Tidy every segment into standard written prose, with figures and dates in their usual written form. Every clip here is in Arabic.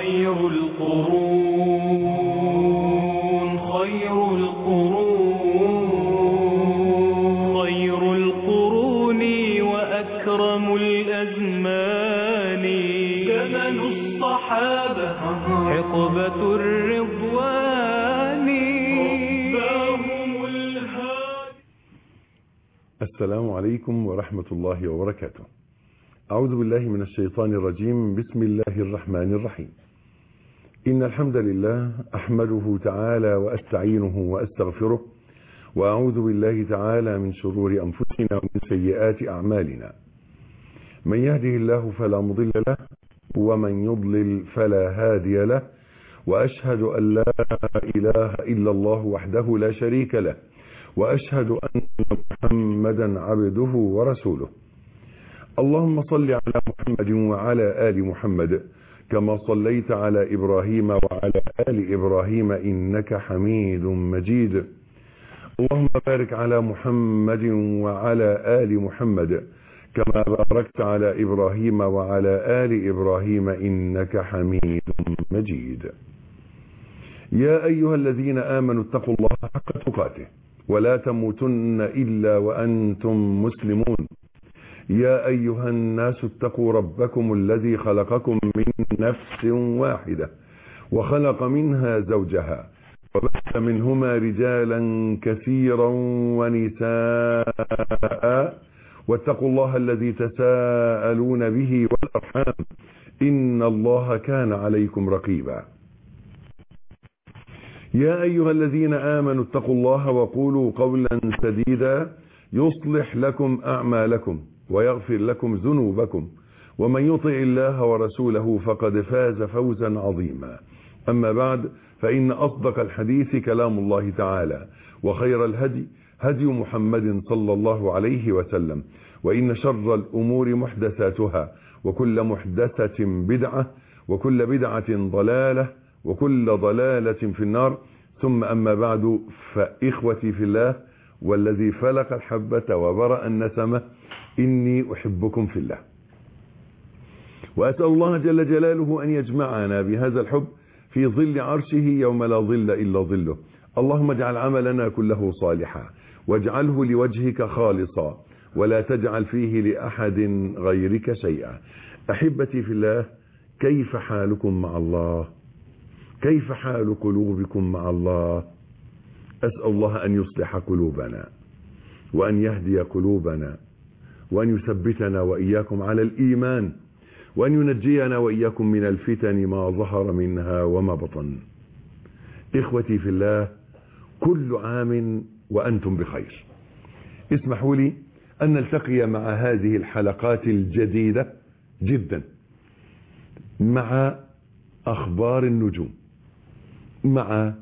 خير القرون وأكرم الأزمان زمن الصحابة حقبة الرضوان رباهم الهادي. السلام عليكم ورحمة الله وبركاته. أعوذ بالله من الشيطان الرجيم. بسم الله الرحمن الرحيم. إن الحمد لله أحمده تعالى وأستعينه وأستغفره، وأعوذ بالله تعالى من شرور أنفسنا ومن سيئات أعمالنا. من يهده الله فلا مضل له، ومن يضلل فلا هادي له، وأشهد أن لا إله إلا الله وحده لا شريك له، وأشهد أن محمدا عبده ورسوله. اللهم صل على محمد وعلى آل محمد كما صليت على إبراهيم وعلى آل إبراهيم إنك حميد مجيد. اللهم بارك على محمد وعلى آل محمد كما باركت على إبراهيم وعلى آل إبراهيم إنك حميد مجيد. يا أيها الذين آمنوا اتقوا الله حق تقاته ولا تموتن إلا وأنتم مسلمون. يا أيها الناس اتقوا ربكم الذي خلقكم من نفس واحدة وخلق منها زوجها وبث منهما رجالا كثيرا ونساء، واتقوا الله الذي تساءلون به والأرحام إن الله كان عليكم رقيبا. يا أيها الذين آمنوا اتقوا الله وقولوا قولا سديدا يصلح لكم أعمالكم ويغفر لكم ذنوبكم، ومن يطع الله ورسوله فقد فاز فوزا عظيما. أما بعد، فإن أصدق الحديث كلام الله تعالى، وخير الهدي هدي محمد صلى الله عليه وسلم، وإن شر الأمور محدثاتها، وكل محدثة بدعة، وكل بدعة ضلالة، وكل ضلالة في النار. ثم أما بعد، فإخوتي في الله والذي فلق الحبة وبرأ النسمة، إني أحبكم في الله، وأسأل الله جل جلاله أن يجمعنا بهذا الحب في ظل عرشه يوم لا ظل إلا ظله. اللهم اجعل عملنا كله صالحا، واجعله لوجهك خالصا، ولا تجعل فيه لأحد غيرك شيئا. أحبتي في الله، كيف حالكم مع الله؟ كيف حال قلوبكم مع الله؟ أسأل الله أن يصلح قلوبنا، وأن يهدي قلوبنا، وأن يثبتنا وإياكم على الإيمان، وأن ينجينا وإياكم من الفتن ما ظهر منها وما بطن. إخوتي في الله، كل عام وأنتم بخير. اسمحوا لي أن نلتقي مع هذه الحلقات الجديدة جدا مع أخبار النجوم، مع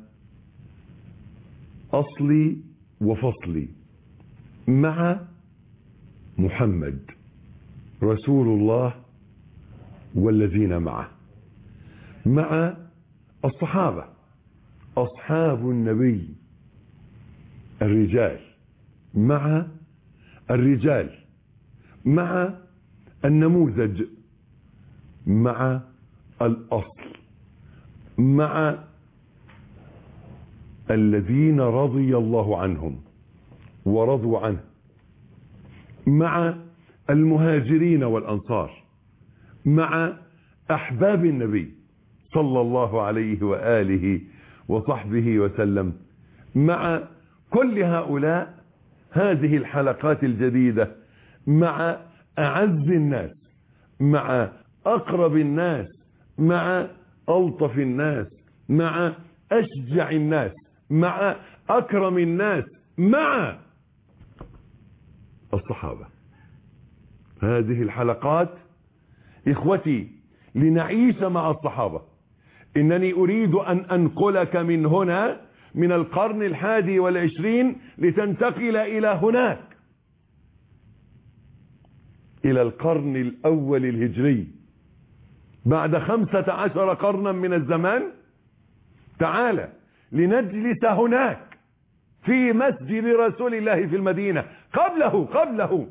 أصلي وفصلي، مع محمد رسول الله والذين معه، مع الصحابة أصحاب النبي الرجال، مع الرجال، مع النموذج، مع الأصل، مع الذين رضي الله عنهم ورضوا عنه، مع المهاجرين والأنصار، مع أحباب النبي صلى الله عليه وآله وصحبه وسلم، مع كل هؤلاء. هذه الحلقات الجديدة مع أعز الناس، مع أقرب الناس، مع ألطف الناس، مع أشجع الناس، مع أكرم الناس، مع الصحابة. هذه الحلقات إخوتي لنعيش مع الصحابة. إنني أريد أن أنقلك من هنا، من القرن 21 لتنتقل إلى هناك، إلى القرن الأول الهجري، بعد 15 قرنا من الزمان. تعال لنجلس هناك في مسجد رسول الله في المدينة، قبله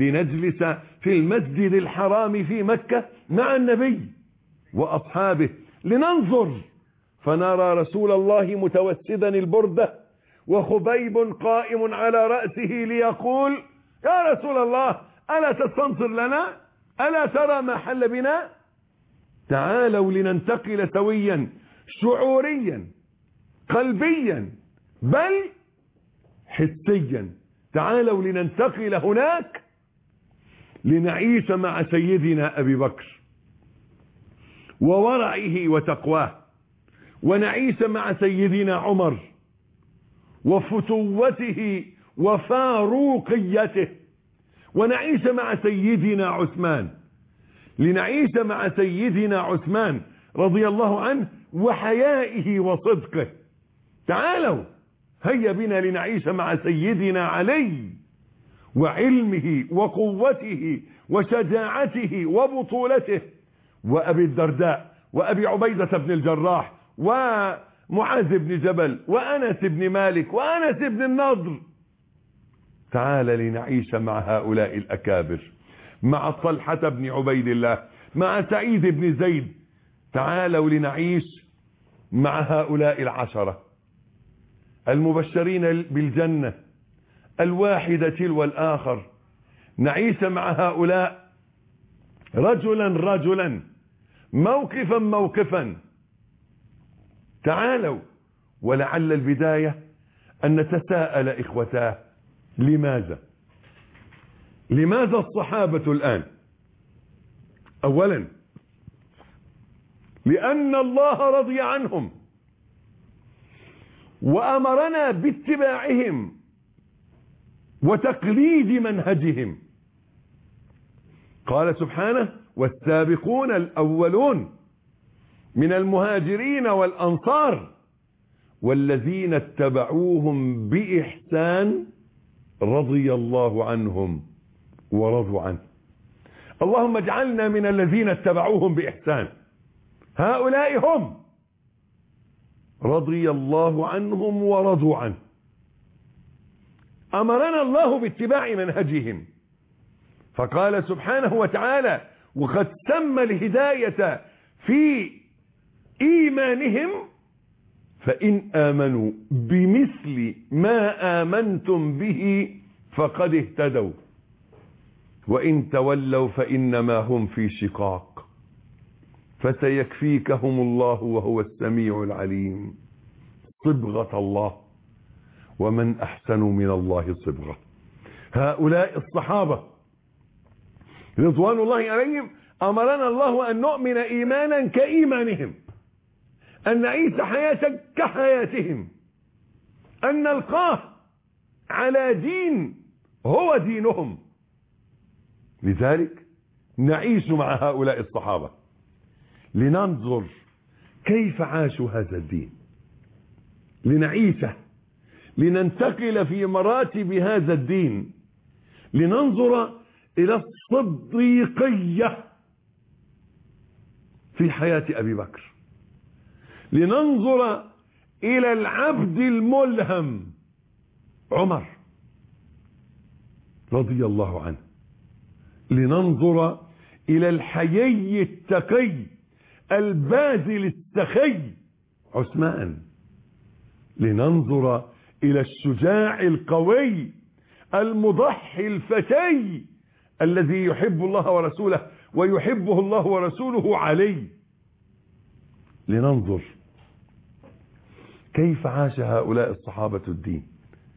لنجلس في المسجد الحرام في مكة مع النبي وأصحابه لننظر فنرى رسول الله متوسدا البردة وخبيب قائم على رأسه ليقول يا رسول الله ألا تستنصر لنا؟ ألا ترى ما حل بنا؟ تعالوا لننتقل سويا شعوريا قلبيا بل حسيا. تعالوا لننتقل هناك لنعيش مع سيدنا أبي بكر وورعه وتقواه، ونعيش مع سيدنا عمر وفتوته وفاروقيته، ونعيش مع سيدنا عثمان، لنعيش مع سيدنا عثمان رضي الله عنه وحيائه وصدقه. تعالوا هيا بنا لنعيش مع سيدنا علي وعلمه وقوته وشجاعته وبطولته، وأبي الدرداء وأبي عبيدة بن الجراح ومعاذ بن جبل وأنس بن مالك وأنس بن النضر. تعال لنعيش مع هؤلاء الأكابر، مع طلحة بن عبيد الله، مع سعيد بن زيد. تعالوا لنعيش مع هؤلاء العشرة المبشرين بالجنة الواحدة تلو الآخر، نعيش مع هؤلاء رجلا رجلا موقفا موقفا. تعالوا، ولعل البداية أن نتساءل إخوتاه لماذا الصحابة الآن؟ أولا لأن الله رضي عنهم وأمرنا باتباعهم وتقليد منهجهم. قال سبحانه والسابقون الأولون من المهاجرين والأنصار والذين اتبعوهم بإحسان رضي الله عنهم ورضوا عنه. اللهم اجعلنا من الذين اتبعوهم بإحسان. هؤلاء هم رضي الله عنهم ورضوا عنه. أمرنا الله باتباع منهجهم، فقال سبحانه وتعالى وقد سمى الهداية في إيمانهم فإن آمنوا بمثل ما آمنتم به فقد اهتدوا وإن تولوا فإنما هم في شقاق فسيكفيكهم الله وهو السميع العليم. صبغة الله ومن أحسن من الله صبغة. هؤلاء الصحابة رضوان الله عليهم أمرنا الله أن نؤمن إيمانا كإيمانهم، أن نعيش حياة كحياتهم، أن نلقاه على دين هو دينهم. لذلك نعيش مع هؤلاء الصحابة لننظر كيف عاشوا هذا الدين، لنعيشه، لننتقل في مراتب هذا الدين، لننظر إلى الصديقية في حياة أبي بكر، لننظر إلى العبد الملهم عمر رضي الله عنه، لننظر إلى الحيي التقي الباذل السخي عثمان، لننظر إلى الشجاع القوي المضحي الفتي الذي يحب الله ورسوله ويحبه الله ورسوله علي. لننظر كيف عاش هؤلاء الصحابة الدين،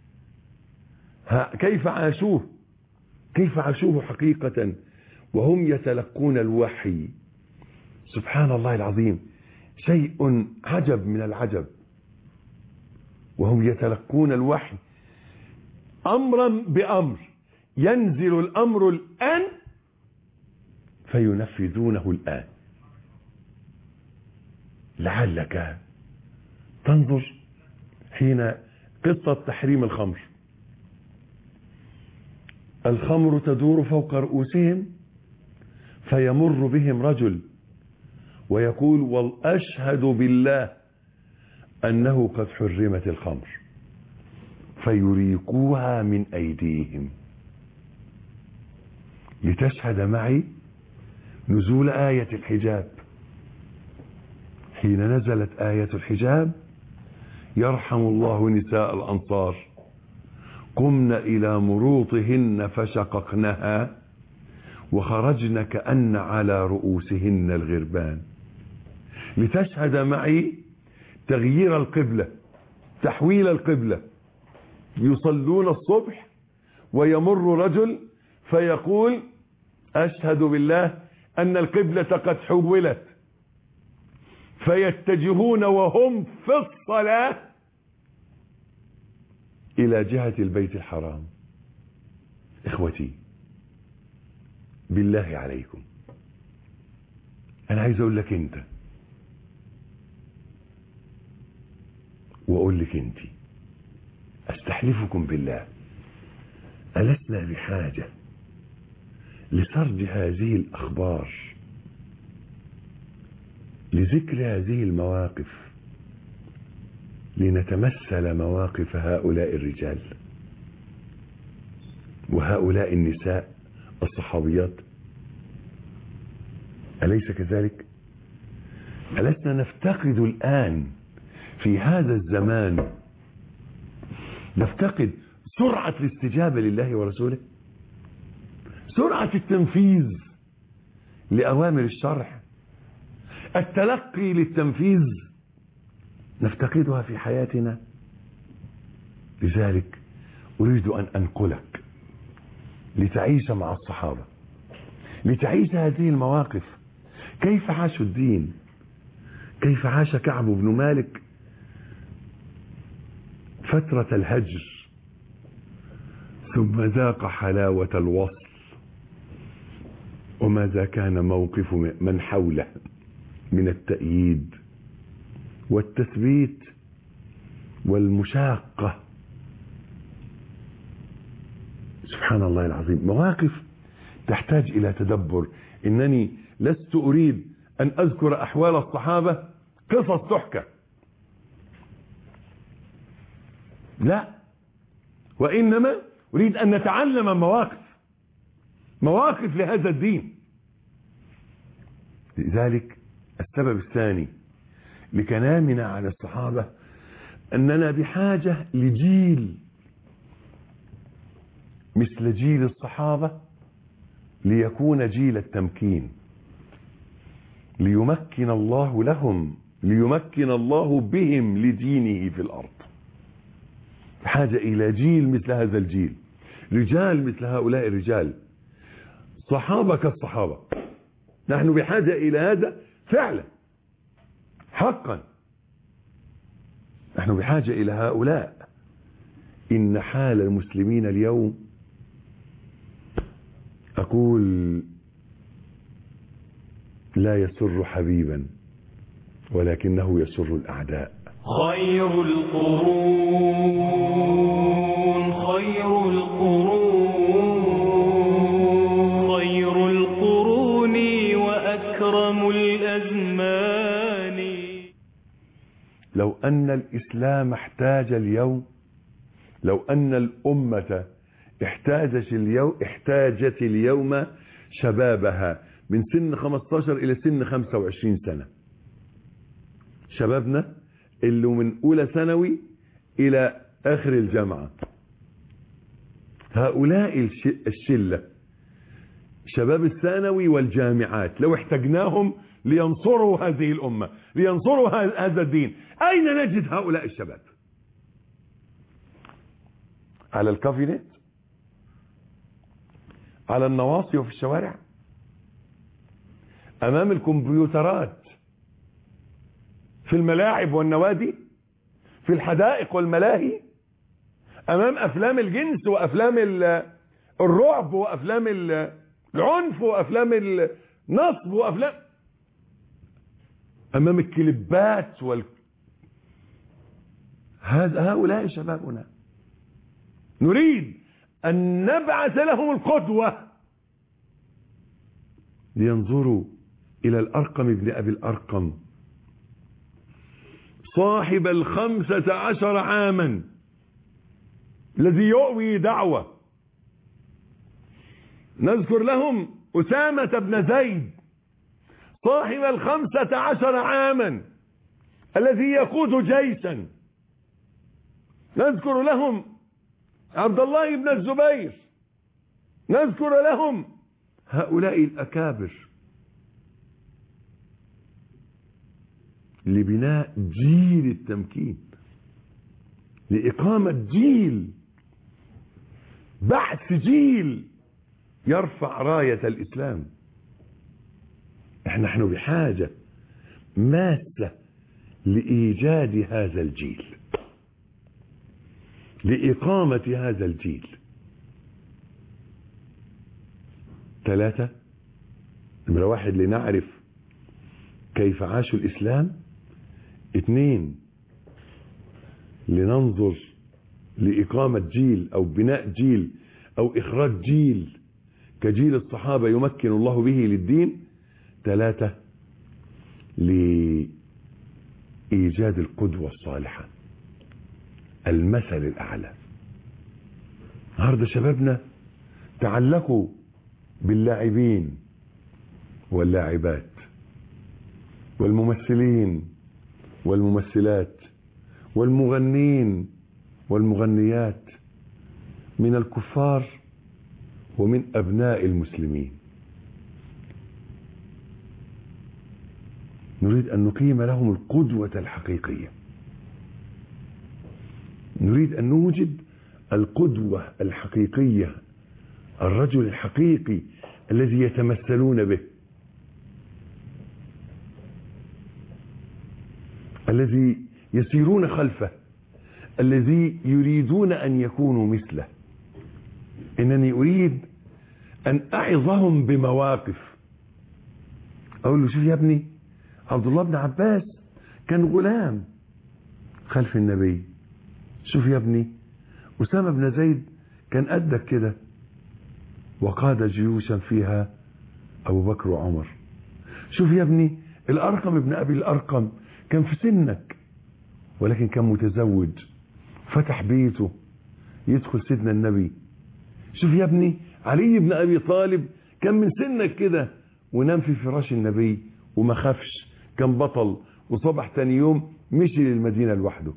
كيف عاشوه حقيقة وهم يتلقون الوحي. سبحان الله العظيم، شيء عجب من العجب، وهم يتلقون الوحي أمرا بأمر، ينزل الأمر الآن فينفذونه الآن. لعلك تنظر حين قصة تحريم الخمر تدور فوق رؤوسهم فيمر بهم رجل ويقول وأشهد بالله أنه قد حرمت الخمر، فيريقوها من أيديهم. لتشهد معي نزول آية الحجاب حين نزلت آية الحجاب يرحم الله نساء الأنصار قمن إلى مروطهن فشققنها وخرجن كأن على رؤوسهن الغربان لتشهد معي تغيير القبلة، تحويل القبلة. يصلون الصبح ويمر رجل فيقول أشهد بالله أن القبلة قد حولت، فيتجهون وهم في الصلاة إلى جهة البيت الحرام. إخوتي بالله عليكم، أنا عايز أقول لك أنت وأقول لك أنت، أستحلفكم بالله ألسنا بحاجة لسرد هذه الأخبار، لذكر هذه المواقف، لنتمثل مواقف هؤلاء الرجال وهؤلاء النساء الصحابيات؟ أليس كذلك؟ ألسنا نفتقد الآن في هذا الزمان، نفتقد سرعة الاستجابة لله ورسوله، سرعة التنفيذ لأوامر الشرع، التلقي للتنفيذ، نفتقدها في حياتنا. لذلك أريد أن أنقلك لتعيش مع الصحابة، لتعيش هذه المواقف، كيف عاشوا الدين، كيف عاش كعب بن مالك فترة الهجر ثم ذاق حلاوة الوصل، وماذا كان موقف من حوله من التأييد والتثبيت والمشاقة. سبحان الله العظيم، مواقف تحتاج إلى تدبر. إنني لست أريد أن أذكر أحوال الصحابة قصص تحكى، لا، وإنما أريد أن نتعلم مواقف لهذا الدين. لذلك السبب الثاني لكلامنا عن الصحابة أننا بحاجة لجيل مثل جيل الصحابة ليكون جيل التمكين، ليمكن الله لهم، ليمكن الله بهم لدينه في الأرض. بحاجة إلى جيل مثل هذا الجيل، رجال مثل هؤلاء الرجال، صحابة كالصحابة. نحن بحاجة إلى هذا فعلا حقا، نحن بحاجة إلى هؤلاء. إن حال المسلمين اليوم، أقول لا يسر حبيبا ولكنه يسر الأعداء. خير القرون خير القرون وأكرم الأزمان. لو أن الإسلام احتاج اليوم، لو أن الأمة احتاجت اليوم شبابها من سن 15 إلى سن 25 سنة، شبابنا اللي من أولى ثانوي إلى آخر الجامعة، هؤلاء الشلة شباب الثانوي والجامعات، لو احتاجناهم لينصروا هذه الأمة، لينصروا هذا الدين، أين نجد هؤلاء الشباب؟ على الكافينت، على النواصي وفي الشوارع، أمام الكمبيوترات، في الملاعب والنوادي، في الحدائق والملاهي، أمام أفلام الجنس وأفلام الرعب وأفلام العنف وأفلام النصب وأفلام، أمام الكليبات هؤلاء شبابنا. نريد أن نبعث لهم القدوة لينظروا إلى الأرقم ابن أبي الأرقم صاحب 15 عاما الذي يؤوي دعوة. نذكر لهم أسامة بن زيد صاحب 15 عاما الذي يقود جيشا. نذكر لهم عبد الله بن الزبير، نذكر لهم هؤلاء الأكابر لبناء جيل التمكين، لإقامة جيل، بعث جيل يرفع راية الإسلام. نحن بحاجة ماسة لإيجاد هذا الجيل، لإقامة هذا الجيل. 3، نمرة 1 لنعرف كيف عاشوا الإسلام. 2 لننظر لإقامة جيل أو بناء جيل أو إخراج جيل كجيل الصحابة يمكن الله به للدين. 3 لإيجاد القدوة الصالحة، المثل الأعلى. النهارده شبابنا تعلقوا باللاعبين واللاعبات والممثلين والممثلات والمغنين والمغنيات من الكفار ومن أبناء المسلمين. نريد أن نقيم لهم القدوة الحقيقية، نريد أن نوجد القدوة الحقيقية، الرجل الحقيقي الذي يتمثلون به، الذي يسيرون خلفه، الذي يريدون أن يكونوا مثله. إنني أريد أن أعظهم بمواقف. أقول له شوف يا ابني، عبد الله بن عباس كان غلام خلف النبي. شوف يا ابني، أسامة بن زيد كان قدك كده وقاد جيوشا فيها أبو بكر وعمر. شوف يا ابني، الأرقم بن أبي الأرقم كان في سنك ولكن كان متزوج، فتح بيته يدخل سيدنا النبي. شوف يا ابني، علي بن أبي طالب كان من سنك كده ونام في فراش النبي وما خافش، كان بطل، وصبح تاني يوم مشي للمدينة لوحده.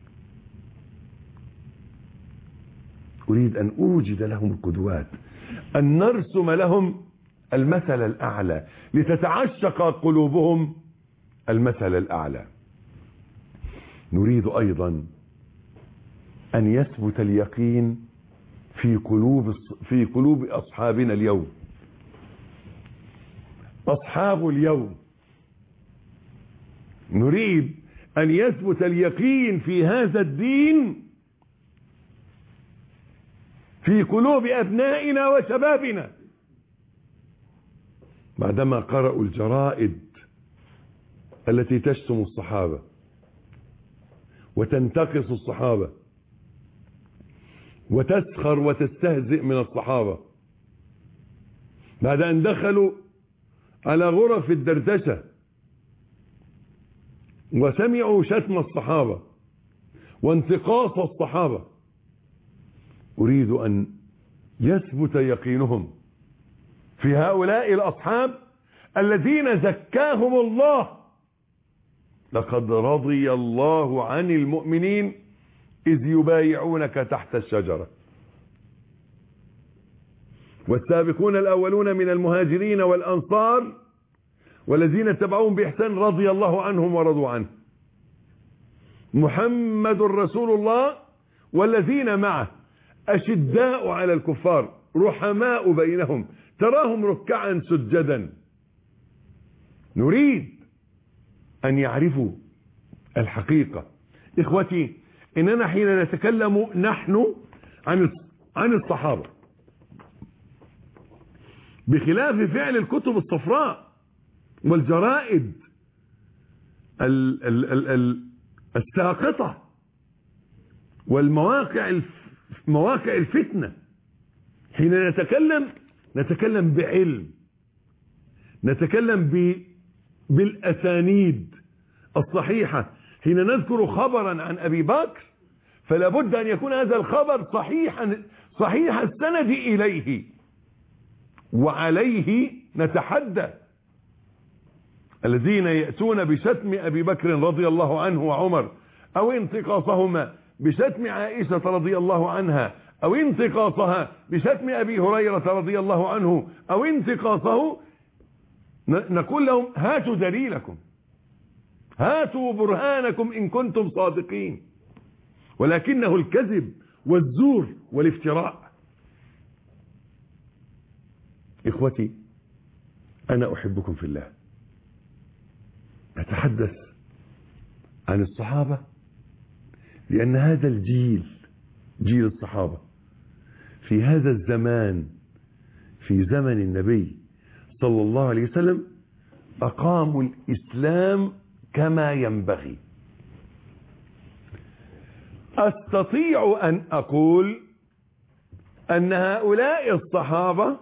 أريد أن أوجد لهم القدوات، أن نرسم لهم المثل الأعلى لتتعشق قلوبهم المثل الأعلى. نريد أيضا أن يثبت اليقين في قلوب أصحابنا اليوم. أصحاب اليوم نريد أن يثبت اليقين في هذا الدين في قلوب أبنائنا وشبابنا، بعدما قرأوا الجرائد التي تشتم الصحابة وتنتقص الصحابة وتسخر وتستهزئ من الصحابة، بعد أن دخلوا على غرف الدردشة وسمعوا شتم الصحابة وانتقاص الصحابة. أريد أن يثبت يقينهم في هؤلاء الأصحاب الذين زكاهم الله. لقد رضي الله عن المؤمنين إذ يبايعونك تحت الشجرة والسابقون الأولون من المهاجرين والأنصار والذين اتبعوهم بإحسان رضي الله عنهم ورضوا عنه. محمد رسول الله والذين معه أشداء على الكفار رحماء بينهم تراهم ركعا سجدا. نريد أن يعرفوا الحقيقة. إخوتي، إننا حين نتكلم نحن عن الصحابة بخلاف فعل الكتب الصفراء والجرائد الساقطة والمواقع مواقع الفتنة، حين نتكلم بعلم، نتكلم بالأسانيد الصحيحة. حين نذكر خبرا عن أبي بكر فلا بد أن يكون هذا الخبر صحيح السند إليه، وعليه نتحدى. الذين يأتون بشتم أبي بكر رضي الله عنه وعمر، أو انتقاصهما بشتم عائشة رضي الله عنها، أو انتقاصها بشتم أبي هريرة رضي الله عنه، أو انتقاصه، نقول لهم هاتوا دليلكم، هاتوا برهانكم إن كنتم صادقين، ولكنه الكذب والزور والافتراء. إخوتي، أنا أحبكم في الله. نتحدث عن الصحابة لأن هذا الجيل، جيل الصحابة، في هذا الزمان، في زمن النبي صلى الله عليه وسلم، أقاموا الإسلام كما ينبغي. أستطيع أن أقول أن هؤلاء الصحابة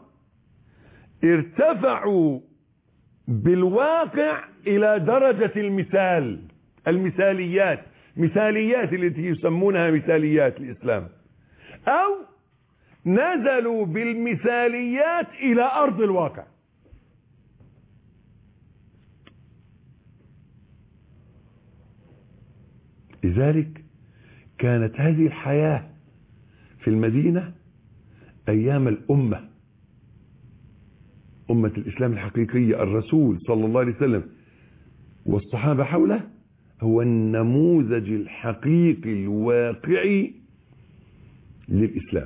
ارتفعوا بالواقع إلى درجة المثاليات التي يسمونها مثاليات الإسلام، أو نزلوا بالمثاليات إلى أرض الواقع. لذلك كانت هذه الحياة في المدينة أيام الأمة، أمة الإسلام الحقيقية، الرسول صلى الله عليه وسلم والصحابة حوله، هو النموذج الحقيقي الواقعي للإسلام.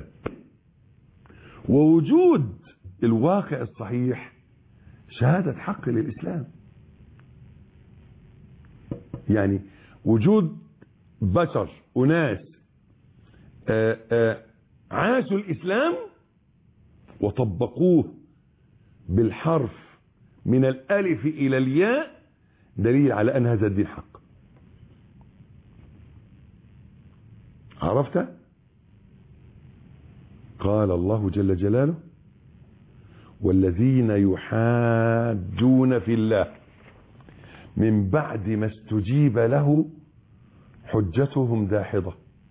ووجود الواقع الصحيح شهادة حق للإسلام. يعني وجود بشر، أناس عاشوا الإسلام وطبقوه بالحرف من الألف إلى الياء دليل على أن هذا الدين حق. عرفت؟ قال الله جل جلاله: والذين يحاجون في الله من بعد ما استجيب له حجتهم داحضة.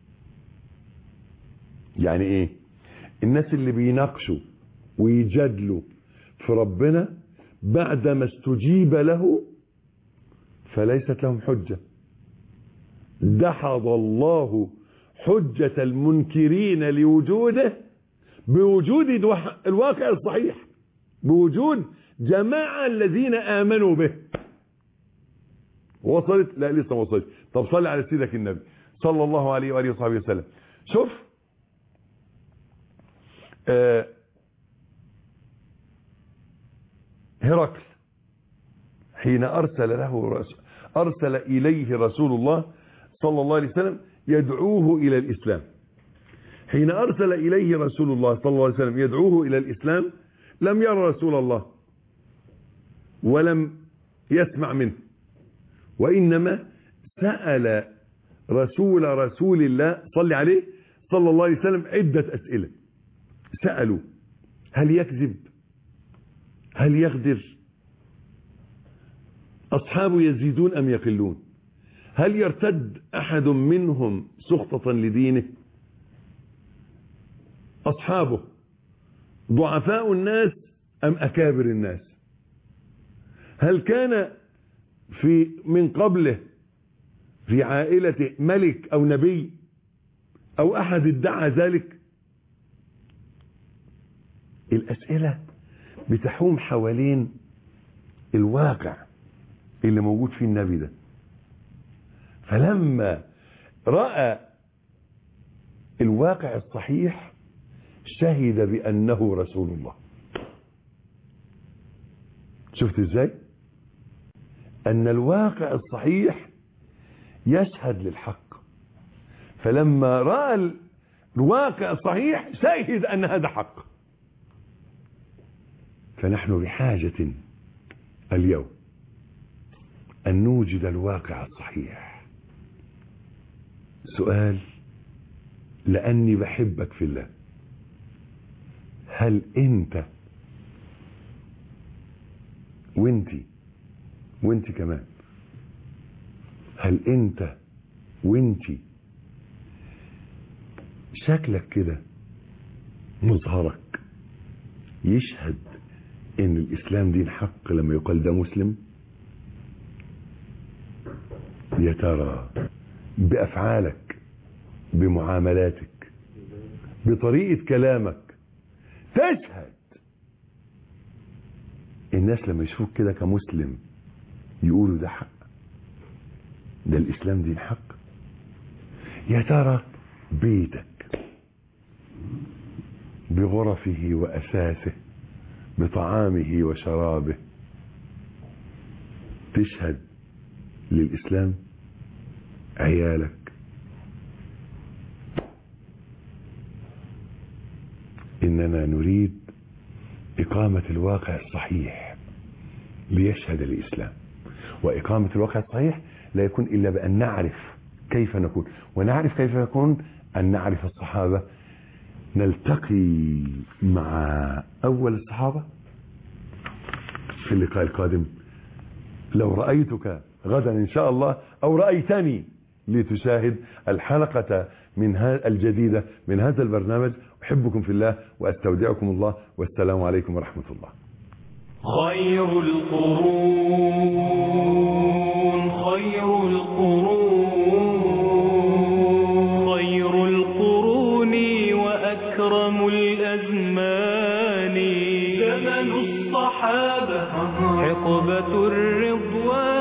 يعني ايه؟ الناس اللي بيناقشوا ويجادلوا في ربنا بعد ما استجيب له فليست لهم حجة. دحض الله حجة المنكرين لوجوده بوجود الواقع الصحيح، بوجود جماعة الذين آمنوا به. وصلت؟ لا لسه ما وصلت. طب صلي على سيدك النبي صلى الله عليه وآله وصحبه وسلم. شوف هرقل حين أرسل إليه رسول الله صلى الله عليه وسلم يدعوه إلى الإسلام. حين أرسل إليه رسول الله صلى الله عليه وسلم يدعوه إلى الإسلام لم يرى رسول الله ولم يسمع منه، وإنما سأل رسول الله صلى عليه صلى الله عليه وسلم عدة أسئلة. سألوا: هل يكذب؟ هل يغدر؟ أصحابه يزيدون أم يقلون؟ هل يرتد أحد منهم سخطة لدينه؟ أصحابه ضعفاء الناس أم أكابر الناس؟ هل كان من قبله في عائلته ملك أو نبي أو أحد ادعى ذلك؟ الأسئلة بتحوم حوالين الواقع اللي موجود فيه النبي ده. فلما رأى الواقع الصحيح شهد بأنه رسول الله. شفت ازاي؟ أن الواقع الصحيح يشهد للحق. فلما رأى الواقع الصحيح شهد أن هذا حق. فنحن بحاجة اليوم أن نوجد الواقع الصحيح. سؤال، لأني بحبك في الله، هل أنت وانت كمان، هل أنت وانتي شكلك كده مظهرك يشهد ان الاسلام دين حق لما يقال ده مسلم؟ يا ترى بأفعالك، بمعاملاتك، بطريقة كلامك تشهد الناس لما يشوفوك كده كمسلم يقولوا ده حق، ده الإسلام دين حق؟ يا ترى بيتك بغرفه وأساسه، بطعامه وشرابه، تشهد للإسلام؟ عيالك، إننا نريد إقامة الواقع الصحيح ليشهد الإسلام. وإقامة الواقع الصحيح لا يكون إلا بأن نعرف كيف نكون، ونعرف كيف نكون أن نعرف الصحابة. نلتقي مع أول الصحابة في اللقاء القادم. لو رأيتك غدا إن شاء الله أو رأيتني لتشاهد الحلقة من الجديدة من هذا البرنامج، أحبكم في الله وأستودعكم الله، والسلام عليكم ورحمة الله. خير القرون خير القرون وأكرم الأزمان زمن الصحابة حقبة الرضوان.